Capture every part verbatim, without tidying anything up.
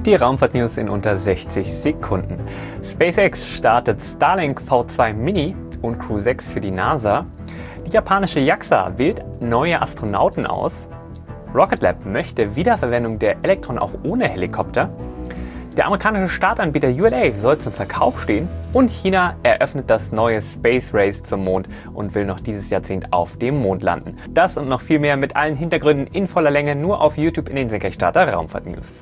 Die Raumfahrt-News in unter sechzig Sekunden. SpaceX startet Starlink V zwei Mini und Crew sechs für die NASA. Die japanische JAXA wählt neue Astronauten aus. Rocket Lab möchte Wiederverwendung der Electron auch ohne Helikopter. Der amerikanische Startanbieter U L A soll zum Verkauf stehen und China eröffnet das neue Space Race zum Mond und will noch dieses Jahrzehnt auf dem Mond landen. Das und noch viel mehr mit allen Hintergründen in voller Länge nur auf YouTube in den Senkrechtstarter Raumfahrt News.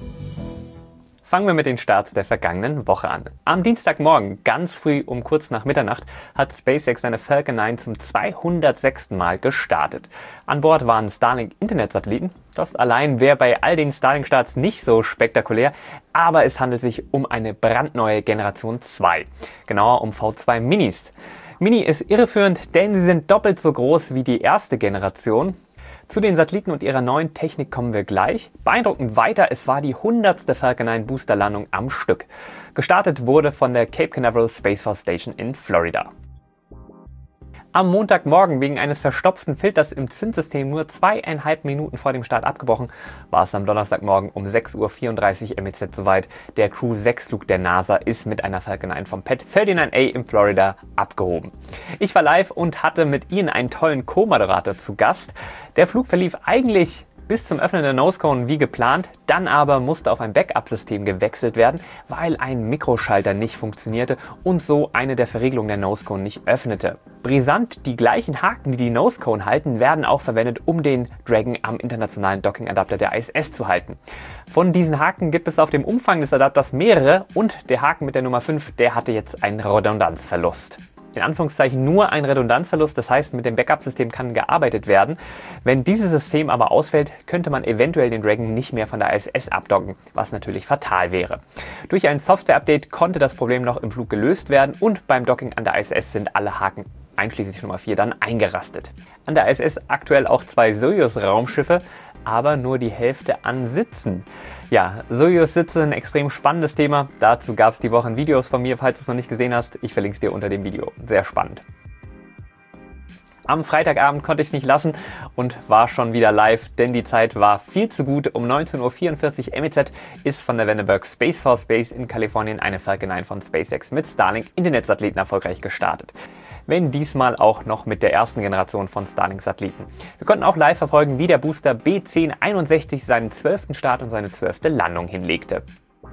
Fangen wir mit den Starts der vergangenen Woche an. Am Dienstagmorgen, ganz früh um kurz nach Mitternacht, hat SpaceX seine Falcon neun zum zweihundertsechsten Mal gestartet. An Bord waren Starlink-Internetsatelliten. Das allein wäre bei all den Starlink-Starts nicht so spektakulär, aber es handelt sich um eine brandneue Generation zwei, genauer um V zwei Minis. Mini ist irreführend, denn sie sind doppelt so groß wie die erste Generation. Zu den Satelliten und ihrer neuen Technik kommen wir gleich. Beeindruckend weiter, es war die hundertste Falcon neun Boosterlandung am Stück. Gestartet wurde von der Cape Canaveral Space Force Station in Florida. Am Montagmorgen wegen eines verstopften Filters im Zündsystem nur zweieinhalb Minuten vor dem Start abgebrochen, war es am Donnerstagmorgen um sechs Uhr vierunddreißig M E Z soweit. Der Crew sechs Flug der NASA ist mit einer Falcon neun vom Pad neununddreißig A in Florida abgehoben. Ich war live und hatte mit Ihnen einen tollen Co-Moderator zu Gast. Der Flug verlief eigentlich bis zum Öffnen der Nosecone wie geplant, dann aber musste auf ein Backup-System gewechselt werden, weil ein Mikroschalter nicht funktionierte und so eine der Verriegelungen der Nosecone nicht öffnete. Brisant, die gleichen Haken, die die Nosecone halten, werden auch verwendet, um den Dragon am internationalen Docking-Adapter der I S S zu halten. Von diesen Haken gibt es auf dem Umfang des Adapters mehrere und der Haken mit der Nummer fünf, der hatte jetzt einen Redundanzverlust. In Anführungszeichen nur ein Redundanzverlust, das heißt, mit dem Backup-System kann gearbeitet werden. Wenn dieses System aber ausfällt, könnte man eventuell den Dragon nicht mehr von der I S S abdocken, was natürlich fatal wäre. Durch ein Software-Update konnte das Problem noch im Flug gelöst werden und beim Docking an der I S S sind alle Haken, einschließlich Nummer vier, dann eingerastet. An der I S S aktuell auch zwei Soyuz-Raumschiffe, aber nur die Hälfte an Sitzen. Ja, Soyuz-Sitze, ein extrem spannendes Thema. Dazu gab es die Woche Videos von mir, falls du es noch nicht gesehen hast. Ich verlinke es dir unter dem Video. Sehr spannend. Am Freitagabend konnte ich es nicht lassen und war schon wieder live, denn die Zeit war viel zu gut. Um neunzehn Uhr vierundvierzig M E Z ist von der Vandenberg Space Force Base in Kalifornien eine Falcon neun von SpaceX mit Starlink-Internetsatelliten erfolgreich gestartet. Wenn diesmal auch noch mit der ersten Generation von Starlink-Satelliten. Wir konnten auch live verfolgen, wie der Booster B zehn einundsechzig seinen zwölften Start und seine zwölfte Landung hinlegte.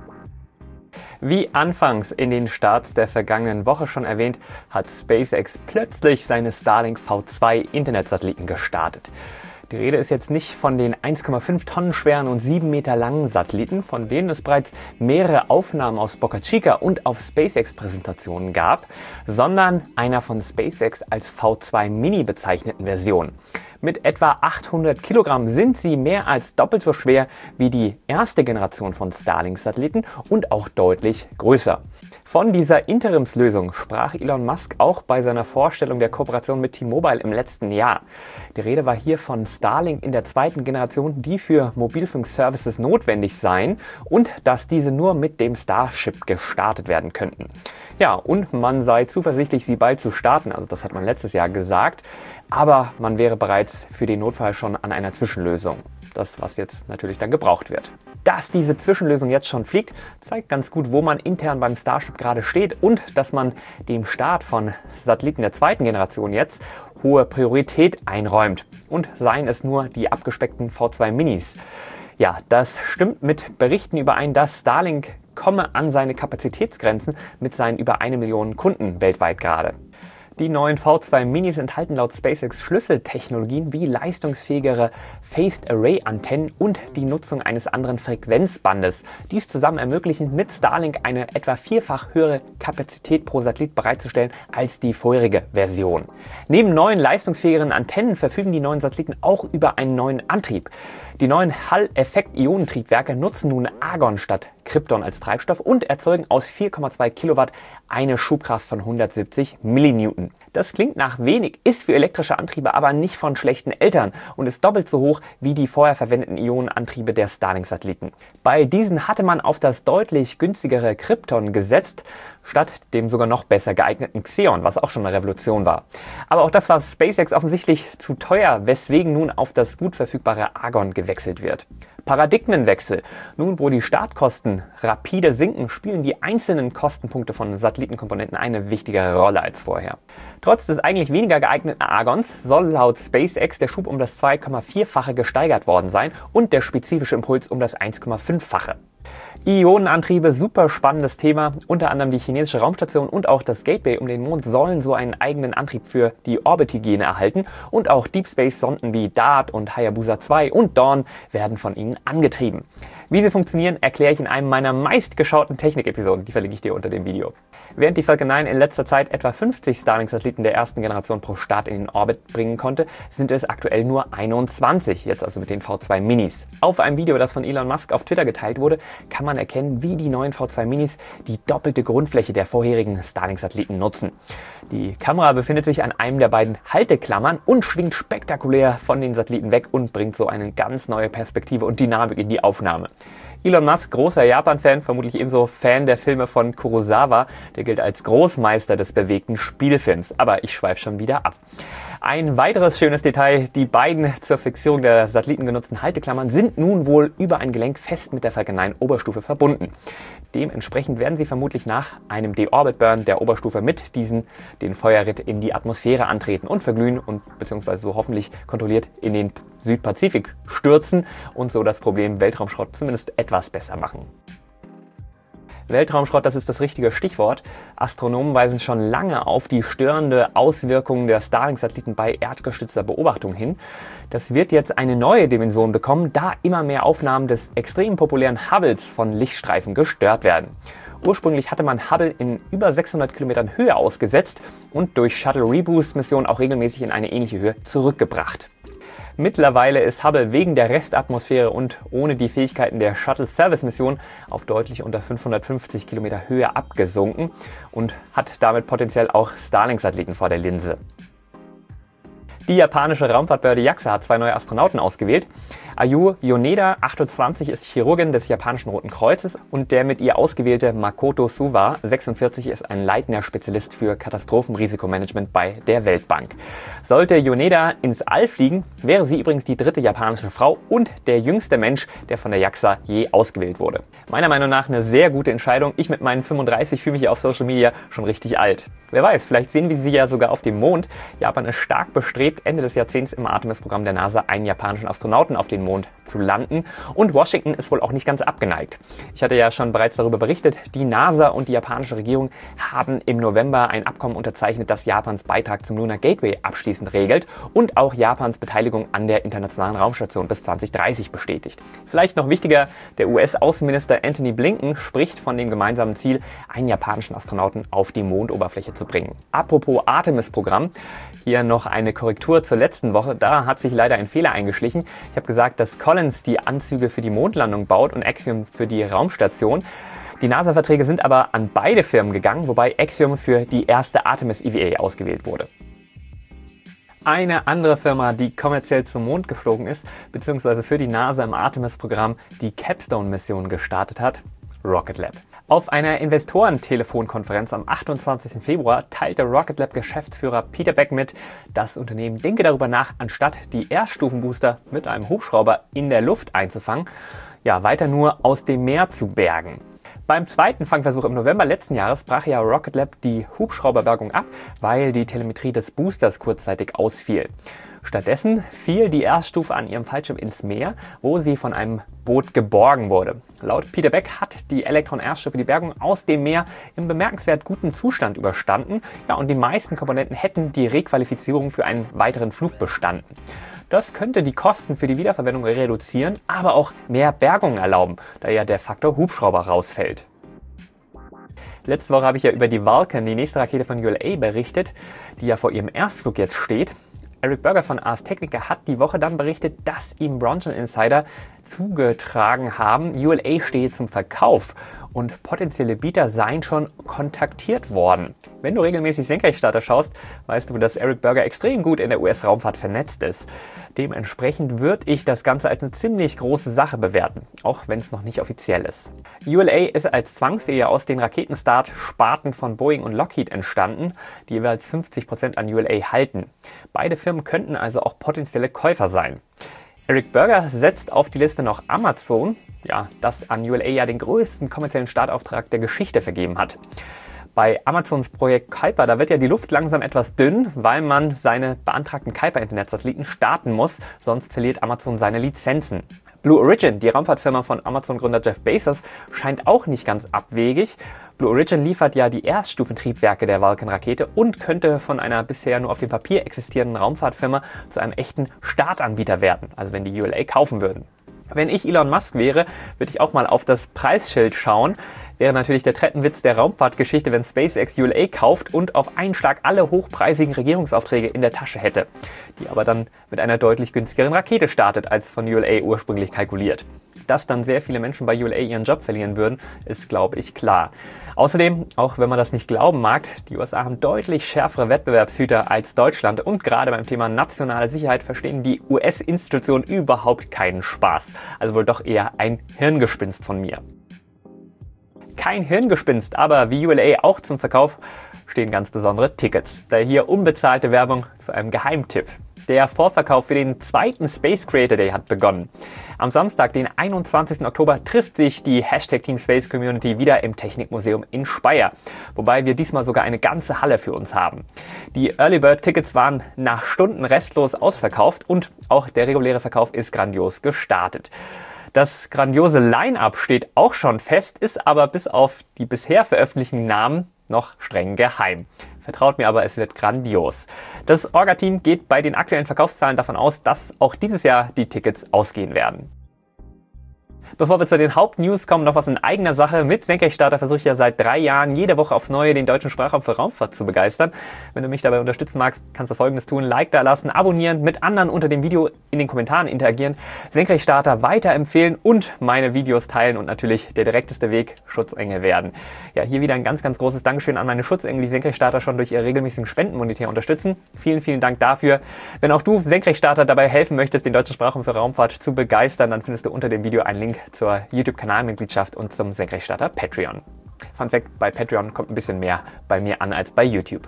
Wie anfangs in den Starts der vergangenen Woche schon erwähnt, hat SpaceX plötzlich seine Starlink V zwei Internetsatelliten gestartet. Die Rede ist jetzt nicht von den eins Komma fünf Tonnen schweren und sieben Meter langen Satelliten, von denen es bereits mehrere Aufnahmen aus Boca Chica und auf SpaceX-Präsentationen gab, sondern einer von SpaceX als V zwei Mini bezeichneten Version. Mit etwa achthundert Kilogramm sind sie mehr als doppelt so schwer wie die erste Generation von Starlink-Satelliten und auch deutlich größer. Von dieser Interimslösung sprach Elon Musk auch bei seiner Vorstellung der Kooperation mit T-Mobile im letzten Jahr. Die Rede war hier von Starlink in der zweiten Generation, die für Mobilfunk-Services notwendig seien und dass diese nur mit dem Starship gestartet werden könnten. Ja, und man sei zuversichtlich, sie bald zu starten, also das hat man letztes Jahr gesagt, aber man wäre bereits für den Notfall schon an einer Zwischenlösung. Das, was jetzt natürlich dann gebraucht wird. Dass diese Zwischenlösung jetzt schon fliegt, zeigt ganz gut, wo man intern beim Starship gerade steht und dass man dem Start von Satelliten der zweiten Generation jetzt hohe Priorität einräumt. Und seien es nur die abgespeckten V zwei Minis. Ja, das stimmt mit Berichten überein, dass Starlink komme an seine Kapazitätsgrenzen mit seinen über eine Million Kunden weltweit gerade. Die neuen V zwei Minis enthalten laut SpaceX Schlüsseltechnologien wie leistungsfähigere Phased Array Antennen und die Nutzung eines anderen Frequenzbandes. Dies zusammen ermöglichen mit Starlink eine etwa vierfach höhere Kapazität pro Satellit bereitzustellen als die vorherige Version. Neben neuen leistungsfähigeren Antennen verfügen die neuen Satelliten auch über einen neuen Antrieb. Die neuen Hall-Effekt-Ionentriebwerke nutzen nun Argon statt Krypton als Treibstoff und erzeugen aus vier Komma zwei Kilowatt eine Schubkraft von hundertsiebzig Millinewton. Das klingt nach wenig, ist für elektrische Antriebe aber nicht von schlechten Eltern und ist doppelt so hoch wie die vorher verwendeten Ionenantriebe der Starlink-Satelliten. Bei diesen hatte man auf das deutlich günstigere Krypton gesetzt, statt dem sogar noch besser geeigneten Xeon, was auch schon eine Revolution war. Aber auch das war SpaceX offensichtlich zu teuer, weswegen nun auf das gut verfügbare Argon gewechselt wird. Paradigmenwechsel. Nun, wo die Startkosten rapide sinken, spielen die einzelnen Kostenpunkte von Satellitenkomponenten eine wichtigere Rolle als vorher. Trotz des eigentlich weniger geeigneten Argons soll laut SpaceX der Schub um das zwei Komma vier-fache gesteigert worden sein und der spezifische Impuls um das eins Komma fünf-fache. Ionenantriebe, super spannendes Thema. Unter anderem die chinesische Raumstation und auch das Gateway um den Mond sollen so einen eigenen Antrieb für die Orbithygiene erhalten. Und auch Deep Space Sonden wie DART und Hayabusa zwei und Dawn werden von ihnen angetrieben. Wie sie funktionieren, erkläre ich in einem meiner meistgeschauten Technik-Episoden. Die verlinke ich dir unter dem Video. Während die Falcon neun in letzter Zeit etwa fünfzig Starlink-Satelliten der ersten Generation pro Start in den Orbit bringen konnte, sind es aktuell nur einundzwanzig, jetzt also mit den V zwei Minis. Auf einem Video, das von Elon Musk auf Twitter geteilt wurde, kann man erkennen, wie die neuen V zwei Minis die doppelte Grundfläche der vorherigen Starlink-Satelliten nutzen. Die Kamera befindet sich an einem der beiden Halteklammern und schwingt spektakulär von den Satelliten weg und bringt so eine ganz neue Perspektive und Dynamik in die Aufnahme. Elon Musk, großer Japan-Fan, vermutlich ebenso Fan der Filme von Kurosawa, der gilt als Großmeister des bewegten Spielfilms. Aber ich schweife schon wieder ab. Ein weiteres schönes Detail, die beiden zur Fixierung der Satelliten genutzten Halteklammern sind nun wohl über ein Gelenk fest mit der Falcon neun Oberstufe verbunden. Dementsprechend werden sie vermutlich nach einem De-Orbit-Burn der Oberstufe mit diesen den Feuerritt in die Atmosphäre antreten und verglühen und beziehungsweise so hoffentlich kontrolliert in den Südpazifik stürzen und so das Problem Weltraumschrott zumindest etwas besser machen. Weltraumschrott, das ist das richtige Stichwort. Astronomen weisen schon lange auf die störende Auswirkung der Starlink-Satelliten bei erdgestützter Beobachtung hin. Das wird jetzt eine neue Dimension bekommen, da immer mehr Aufnahmen des extrem populären Hubbles von Lichtstreifen gestört werden. Ursprünglich hatte man Hubble in über sechshundert Kilometern Höhe ausgesetzt und durch Shuttle-Reboost-Missionen auch regelmäßig in eine ähnliche Höhe zurückgebracht. Mittlerweile ist Hubble wegen der Restatmosphäre und ohne die Fähigkeiten der Shuttle-Service-Mission auf deutlich unter fünfhundertfünfzig Kilometer Höhe abgesunken und hat damit potenziell auch Starlink-Satelliten vor der Linse. Die japanische Raumfahrtbehörde JAXA hat zwei neue Astronauten ausgewählt. Ayu Yoneda, achtundzwanzig, ist Chirurgin des japanischen Roten Kreuzes und der mit ihr ausgewählte Makoto Suwa, sechsundvierzig, ist ein leitender Spezialist für Katastrophenrisikomanagement bei der Weltbank. Sollte Yoneda ins All fliegen, wäre sie übrigens die dritte japanische Frau und der jüngste Mensch, der von der JAXA je ausgewählt wurde. Meiner Meinung nach eine sehr gute Entscheidung. Ich mit meinen fünfunddreißig fühle mich hier auf Social Media schon richtig alt. Wer weiß, vielleicht sehen wir sie ja sogar auf dem Mond. Japan ist stark bestrebt, Ende des Jahrzehnts im Artemis-Programm der NASA einen japanischen Astronauten auf den Mond zu landen. Und Washington ist wohl auch nicht ganz abgeneigt. Ich hatte ja schon bereits darüber berichtet, die NASA und die japanische Regierung haben im November ein Abkommen unterzeichnet, das Japans Beitrag zum Lunar Gateway abschließend regelt und auch Japans Beteiligung an der internationalen Raumstation bis zwanzig dreißig bestätigt. Vielleicht noch wichtiger, der U S-Außenminister Antony Blinken spricht von dem gemeinsamen Ziel, einen japanischen Astronauten auf die Mondoberfläche zu bringen. Apropos Artemis-Programm, hier noch eine Korrektur zur letzten Woche. Da hat sich leider ein Fehler eingeschlichen. Ich habe gesagt, dass Collins die Anzüge für die Mondlandung baut und Axiom für die Raumstation. Die NASA-Verträge sind aber an beide Firmen gegangen, wobei Axiom für die erste Artemis-E V A ausgewählt wurde. Eine andere Firma, die kommerziell zum Mond geflogen ist, beziehungsweise für die NASA im Artemis-Programm die Capstone-Mission gestartet hat, Rocket Lab. Auf einer Investorentelefonkonferenz am achtundzwanzigsten Februar teilte Rocket Lab-Geschäftsführer Peter Beck mit, das Unternehmen denke darüber nach, anstatt die Erststufenbooster mit einem Hubschrauber in der Luft einzufangen, ja weiter nur aus dem Meer zu bergen. Beim zweiten Fangversuch im November letzten Jahres brach ja Rocket Lab die Hubschrauberbergung ab, weil die Telemetrie des Boosters kurzzeitig ausfiel. Stattdessen fiel die Erststufe an ihrem Fallschirm ins Meer, wo sie von einem Boot geborgen wurde. Laut Peter Beck hat die Elektron-Erststufe die Bergung aus dem Meer im bemerkenswert guten Zustand überstanden, ja, und die meisten Komponenten hätten die Requalifizierung für einen weiteren Flug bestanden. Das könnte die Kosten für die Wiederverwendung reduzieren, aber auch mehr Bergungen erlauben, da ja der Faktor Hubschrauber rausfällt. Letzte Woche habe ich ja über die Vulcan, die nächste Rakete von U L A, berichtet, die ja vor ihrem Erstflug jetzt steht. Eric Berger von Ars Technica hat die Woche dann berichtet, dass ihm Braunschweig Insider zugetragen haben, U L A stehe zum Verkauf und potenzielle Bieter seien schon kontaktiert worden. Wenn du regelmäßig Senkrechtstarter schaust, weißt du, dass Eric Berger extrem gut in der U S-Raumfahrt vernetzt ist. Dementsprechend würde ich das Ganze als eine ziemlich große Sache bewerten, auch wenn es noch nicht offiziell ist. U L A ist als Zwangsehe aus den Raketenstart-Sparten von Boeing und Lockheed entstanden, die jeweils fünfzig Prozent an U L A halten. Beide Firmen könnten also auch potenzielle Käufer sein. Eric Berger setzt auf die Liste noch Amazon, ja, das an U L A ja den größten kommerziellen Startauftrag der Geschichte vergeben hat. Bei Amazons Projekt Kuiper, da wird ja die Luft langsam etwas dünn, weil man seine beantragten Kuiper-Internetsatelliten starten muss, sonst verliert Amazon seine Lizenzen. Blue Origin, die Raumfahrtfirma von Amazon-Gründer Jeff Bezos, scheint auch nicht ganz abwegig. Blue Origin liefert ja die Erststufentriebwerke der Vulcan-Rakete und könnte von einer bisher nur auf dem Papier existierenden Raumfahrtfirma zu einem echten Startanbieter werden, also wenn die U L A kaufen würden. Wenn ich Elon Musk wäre, würde ich auch mal auf das Preisschild schauen. Wäre natürlich der Treppenwitz der Raumfahrtgeschichte, wenn SpaceX U L A kauft und auf einen Schlag alle hochpreisigen Regierungsaufträge in der Tasche hätte, die aber dann mit einer deutlich günstigeren Rakete startet, als von U L A ursprünglich kalkuliert. Dass dann sehr viele Menschen bei U L A ihren Job verlieren würden, ist, glaube ich, klar. Außerdem, auch wenn man das nicht glauben mag, die U S A haben deutlich schärfere Wettbewerbshüter als Deutschland und gerade beim Thema nationale Sicherheit verstehen die U S-Institutionen überhaupt keinen Spaß. Also wohl doch eher ein Hirngespinst von mir. Kein Hirngespinst, aber wie U L A auch zum Verkauf stehen ganz besondere Tickets. Daher hier unbezahlte Werbung zu einem Geheimtipp. Der Vorverkauf für den zweiten Space Creator Day hat begonnen. Am Samstag, den einundzwanzigsten Oktober, trifft sich die Hashtag Team Space Community wieder im Technikmuseum in Speyer. Wobei wir diesmal sogar eine ganze Halle für uns haben. Die Early Bird Tickets waren nach Stunden restlos ausverkauft und auch der reguläre Verkauf ist grandios gestartet. Das grandiose Line-Up steht auch schon fest, ist aber bis auf die bisher veröffentlichten Namen noch streng geheim. Vertraut mir aber, es wird grandios. Das Orga-Team geht bei den aktuellen Verkaufszahlen davon aus, dass auch dieses Jahr die Tickets ausgehen werden. Bevor wir zu den Hauptnews kommen, noch was in eigener Sache. Mit Senkrechtstarter versuche ich ja seit drei Jahren jede Woche aufs Neue den deutschen Sprachraum für Raumfahrt zu begeistern. Wenn du mich dabei unterstützen magst, kannst du Folgendes tun: Like da lassen, abonnieren, mit anderen unter dem Video in den Kommentaren interagieren, Senkrechtstarter weiterempfehlen und meine Videos teilen und natürlich der direkteste Weg: Schutzengel werden. Ja, hier wieder ein ganz, ganz großes Dankeschön an meine Schutzengel, die Senkrechtstarter schon durch ihre regelmäßigen Spenden monetär unterstützen. Vielen, vielen Dank dafür. Wenn auch du Senkrechtstarter dabei helfen möchtest, den deutschen Sprachraum für Raumfahrt zu begeistern, dann findest du unter dem Video einen Link zur YouTube-Kanalmitgliedschaft und zum Senkrechtstarter Patreon. Fun Fact: Bei Patreon kommt ein bisschen mehr bei mir an als bei YouTube.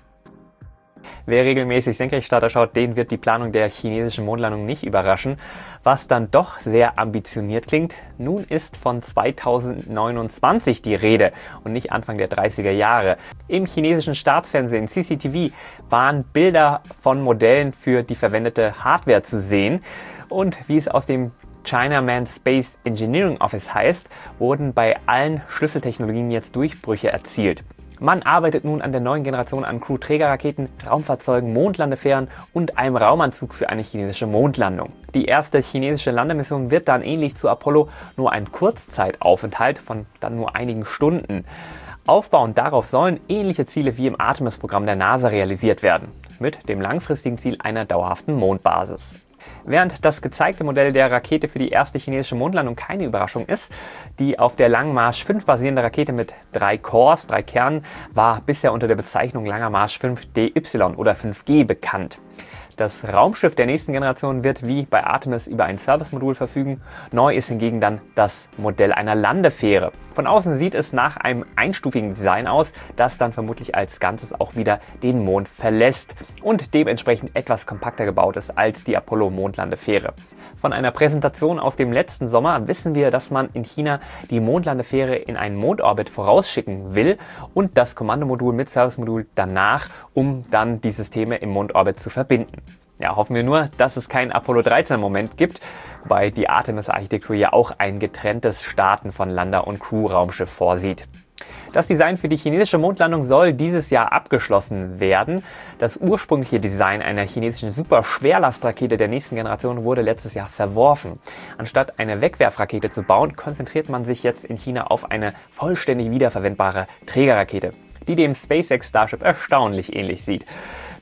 Wer regelmäßig Senkrechtstarter schaut, den wird die Planung der chinesischen Mondlandung nicht überraschen. Was dann doch sehr ambitioniert klingt: Nun ist von zweitausendneunundzwanzig die Rede und nicht Anfang der dreißiger Jahre. Im chinesischen Staatsfernsehen C C T V waren Bilder von Modellen für die verwendete Hardware zu sehen. Und wie es aus dem Chinaman Space Engineering Office heißt, wurden bei allen Schlüsseltechnologien jetzt Durchbrüche erzielt. Man arbeitet nun an der neuen Generation an Crew-Trägerraketen, Raumfahrzeugen, Mondlandefähren und einem Raumanzug für eine chinesische Mondlandung. Die erste chinesische Landemission wird dann ähnlich zu Apollo nur ein Kurzzeitaufenthalt von dann nur einigen Stunden. Aufbauend darauf sollen ähnliche Ziele wie im Artemis-Programm der NASA realisiert werden, mit dem langfristigen Ziel einer dauerhaften Mondbasis. Während das gezeigte Modell der Rakete für die erste chinesische Mondlandung keine Überraschung ist, die auf der Langen Marsch fünf basierende Rakete mit drei Cores, drei Kernen, war bisher unter der Bezeichnung Langer Marsch fünf D Y oder fünf G bekannt. Das Raumschiff der nächsten Generation wird wie bei Artemis über ein Servicemodul verfügen. Neu ist hingegen dann das Modell einer Landefähre. Von außen sieht es nach einem einstufigen Design aus, das dann vermutlich als Ganzes auch wieder den Mond verlässt und dementsprechend etwas kompakter gebaut ist als die Apollo-Mondlandefähre. Von einer Präsentation aus dem letzten Sommer wissen wir, dass man in China die Mondlandefähre in einen Mondorbit vorausschicken will und das Kommandomodul mit Servicemodul danach, um dann die Systeme im Mondorbit zu verbinden. Ja, hoffen wir nur, dass es keinen Apollo dreizehn Moment gibt, wobei die Artemis-Architektur ja auch ein getrenntes Starten von Lander- und Crew-Raumschiff vorsieht. Das Design für die chinesische Mondlandung soll dieses Jahr abgeschlossen werden. Das ursprüngliche Design einer chinesischen Superschwerlastrakete der nächsten Generation wurde letztes Jahr verworfen. Anstatt eine Wegwerfrakete zu bauen, konzentriert man sich jetzt in China auf eine vollständig wiederverwendbare Trägerrakete, die dem SpaceX Starship erstaunlich ähnlich sieht.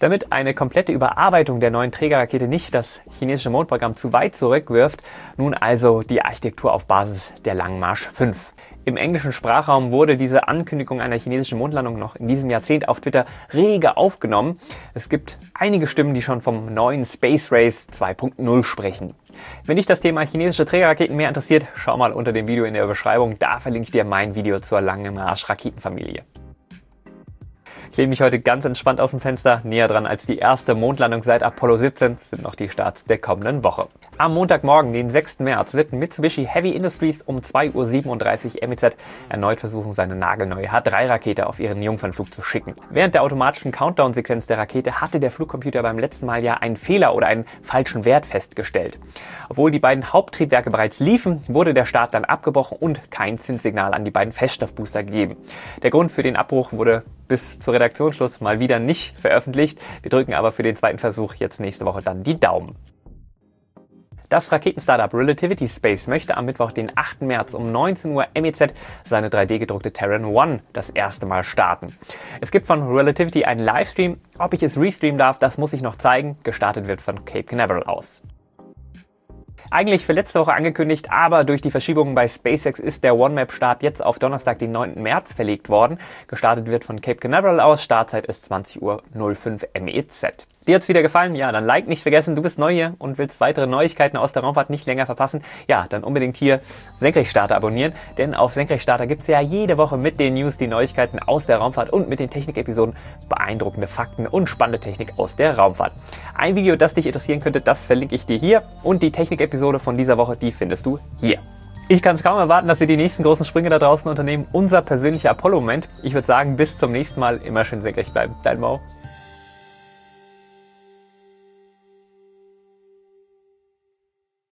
Damit eine komplette Überarbeitung der neuen Trägerrakete nicht das chinesische Mondprogramm zu weit zurückwirft, nun also die Architektur auf Basis der Langen Marsch fünf. Im englischen Sprachraum wurde diese Ankündigung einer chinesischen Mondlandung noch in diesem Jahrzehnt auf Twitter rege aufgenommen. Es gibt einige Stimmen, die schon vom neuen Space Race zwei Punkt null sprechen. Wenn dich das Thema chinesische Trägerraketen mehr interessiert, schau mal unter dem Video in der Beschreibung, da verlinke ich dir mein Video zur Langen Marsch Raketenfamilie. Ich lehne mich heute ganz entspannt aus dem Fenster. Näher dran als die erste Mondlandung seit Apollo siebzehn sind noch die Starts der kommenden Woche. Am Montagmorgen, den sechsten März, wird Mitsubishi Heavy Industries um zwei Uhr siebenunddreißig M E Z erneut versuchen, seine nagelneue H drei Rakete auf ihren Jungfernflug zu schicken. Während der automatischen Countdown-Sequenz der Rakete hatte der Flugcomputer beim letzten Mal ja einen Fehler oder einen falschen Wert festgestellt. Obwohl die beiden Haupttriebwerke bereits liefen, wurde der Start dann abgebrochen und kein Zündsignal an die beiden Feststoffbooster gegeben. Der Grund für den Abbruch wurde bis zur Redaktionsschluss mal wieder nicht veröffentlicht. Wir drücken aber für den zweiten Versuch jetzt nächste Woche dann die Daumen. Das Raketen-Startup Relativity Space möchte am Mittwoch, den achten März um neunzehn Uhr M E Z seine drei D gedruckte Terran One das erste Mal starten. Es gibt von Relativity einen Livestream. Ob ich es restreamen darf, das muss ich noch zeigen. Gestartet wird von Cape Canaveral aus. Eigentlich für letzte Woche angekündigt, aber durch die Verschiebungen bei SpaceX ist der OneMap-Start jetzt auf Donnerstag, den neunten März verlegt worden. Gestartet wird von Cape Canaveral aus, Startzeit ist zwanzig Uhr fünf M E Z. Dir hat's wieder gefallen? Ja, dann Like nicht vergessen. Du bist neu hier und willst weitere Neuigkeiten aus der Raumfahrt nicht länger verpassen? Ja, dann unbedingt hier Senkrechtstarter abonnieren, denn auf Senkrechtstarter gibt's ja jede Woche mit den News die Neuigkeiten aus der Raumfahrt und mit den Technik-Episoden beeindruckende Fakten und spannende Technik aus der Raumfahrt. Ein Video, das dich interessieren könnte, das verlinke ich dir hier und die Technik-Episode von dieser Woche, die findest du hier. Ich kann es kaum erwarten, dass wir die nächsten großen Sprünge da draußen unternehmen. Unser persönlicher Apollo-Moment. Ich würde sagen, bis zum nächsten Mal. Immer schön senkrecht bleiben. Dein Mo.